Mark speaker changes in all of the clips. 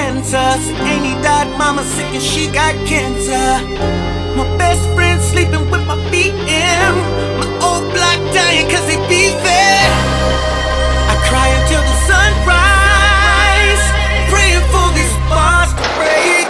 Speaker 1: answer. So ain't he died, mama sick and she got cancer. My best friend sleeping with my BM. My old block dying cause they beefing. I cry until the sunrise, praying for these bars to break.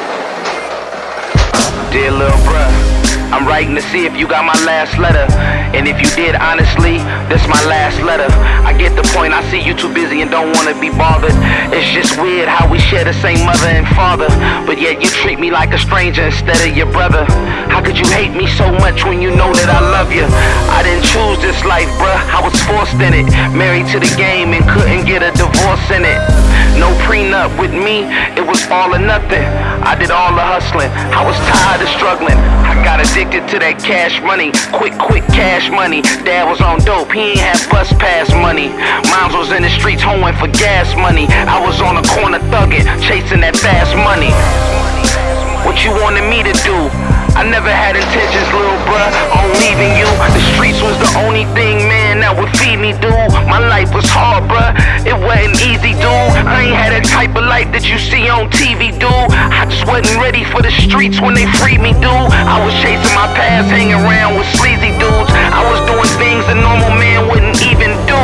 Speaker 2: Dear little bruh, I'm writing to see if you got my last letter. And if you did, honestly, this my last letter. I get the point, I see you too busy and don't wanna be bothered. It's just weird how we share the same mother and father, but yet you treat me like a stranger instead of your brother. How could you hate me so much when you know that I love you? I didn't choose this life, bruh, I was forced in it. Married to the game and couldn't get a divorce in it. No prenup with me, it was all or nothing. I did all the hustling, I was tired of struggling. I got addicted to that cash money, quick cash money. Dad was on dope, he ain't had bus pass money. Moms was in the streets hoeing for gas money. I was on the corner thugging, chasing that fast money. What you wanted me to do? I never had intentions, little bruh, on leaving you. The streets was the only thing, man, that would feed me, dude. My life was hard, bruh, it wasn't easy, dude. I ain't had that type of life that you see on TV, dude. I just wasn't ready for the streets when they freed me, dude. I was chasing my past, hanging around with sleazy dudes. I was doing things a normal man wouldn't even do.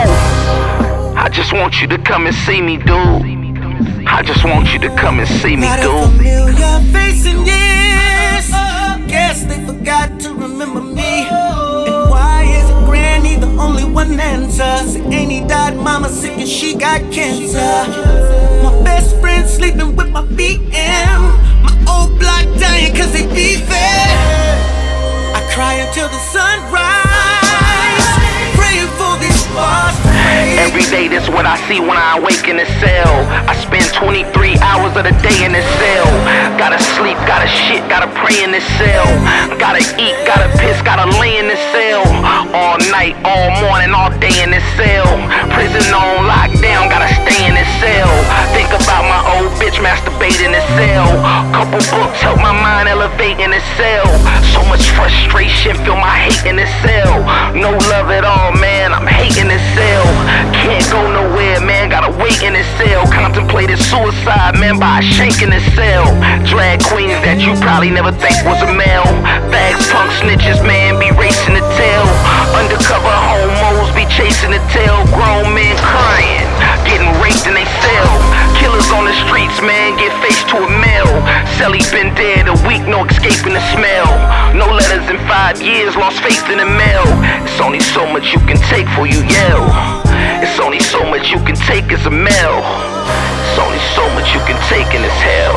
Speaker 2: I just want you to come and see me, dude. I just want you to come and see me, dude.
Speaker 1: Not a familiar face in years. Guess they forgot to remember me. And why is Granny the only one answer? So ain't he died, mama sick and she got cancer. My best friend sleeping with my BM. My old block dying cause they beefing. I cry until the sunrise, praying for these bars to break.
Speaker 2: Every day that's what I see when I awake in the cell. I spend 23 hours of the day in this cell. Gotta sleep, gotta shit, gotta pray in this cell. Gotta eat, gotta piss, gotta lay in this cell. All night, all morning, all day in this cell. Prison on lockdown, gotta stay in this cell. Think about my old bitch masturbate in this cell. Couple books help my mind elevate in this cell. So much frustration, feel my hate in this cell. No love at all, man, I'm hating this cell. Can't go nowhere, man, gotta wait in this cell. Contemplated suicide, man, by a shank in this cell. Drag queens that you probably never think was a male. Bags, punk snitches, man, be racing the tail. Undercover homos be chasing the tail. Grown men crying, getting raped in they cell. Killers on the streets, man, get faced to a male. Sally been dead a week, no escaping the smell. No letters in 5 years, lost faith in the mail. It's only so much you can take before you yell. It's only so much you can take as a male. It's only so much you can take in this hell.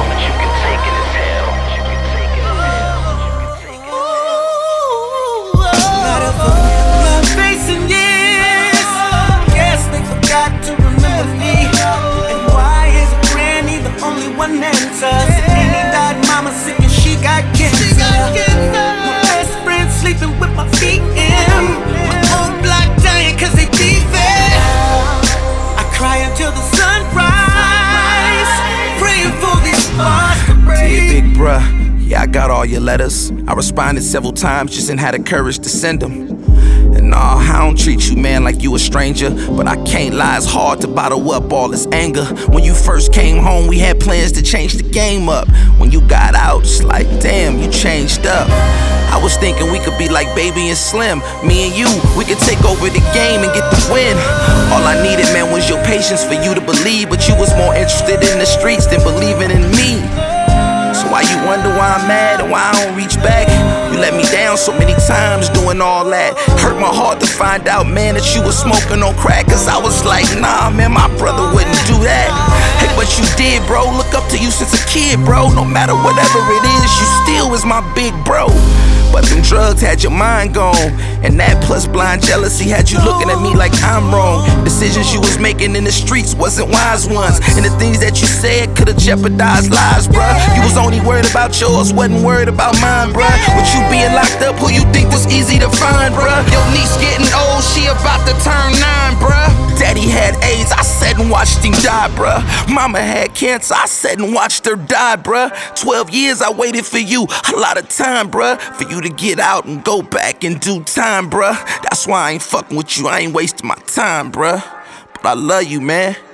Speaker 1: Not a familiar face in years. Guess they forgot to remember me. And why is Granny the only one answer? Ain't he died, mama sick and she got cancer. My best friend sleeping with my BM. My old block dying cause they beefing. I cry until the sunrise, praying for these bars to break.
Speaker 3: Dear big bruh, yeah, I got all your letters. I responded several times, just ain't had the courage to send them. And nah, I don't treat you, man, like you a stranger, but I can't lie, it's hard to bottle up all this anger. When you first came home, we had plans to change the game up. When you got out, it's like, damn, you changed up. I was thinking we could be like Baby and Slim. Me and you, we could take over the game and get the win. All I needed, man, was your patience for you to believe, but you was more interested in the streets than believing in me. So why you wonder why I'm mad and why I don't reach back? You let me down so many times doing all that. Hurt my heart to find out, man, that you was smoking on crack. Cause I was like, nah, man, my brother wouldn't do that. Hey, but you did, bro. Look up to you since a kid, bro. No matter whatever it is, you still is my big bro. But them drugs had your mind gone, and that plus blind jealousy had you looking at me like I'm wrong. Decisions you was making in the streets wasn't wise ones, and the things that you said could've jeopardized lives, bruh. You was only worried about yours, wasn't worried about mine, bruh. With you being locked up, who you think was easy to find, bruh? Your niece getting old, she about to turn 9, bruh. Daddy had AIDS, I sat and watched him die, bruh. Mama had cancer, I sat and watched her die, bruh. 12 years I waited for you, a lot of time, bruh. For you to get out and go back in due time, bruh. That's why I ain't fucking with you, I ain't wasting my time, bruh. But I love you, man.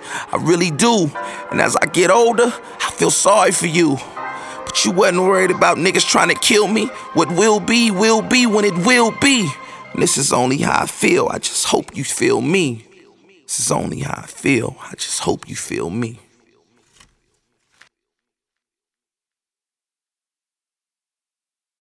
Speaker 3: I really do. And as I get older, I feel sorry for you. But you wasn't worried about niggas trying to kill me. What will be when it will be. And this is only how I feel. I just hope you feel me. This is only how I feel. I just hope you feel me.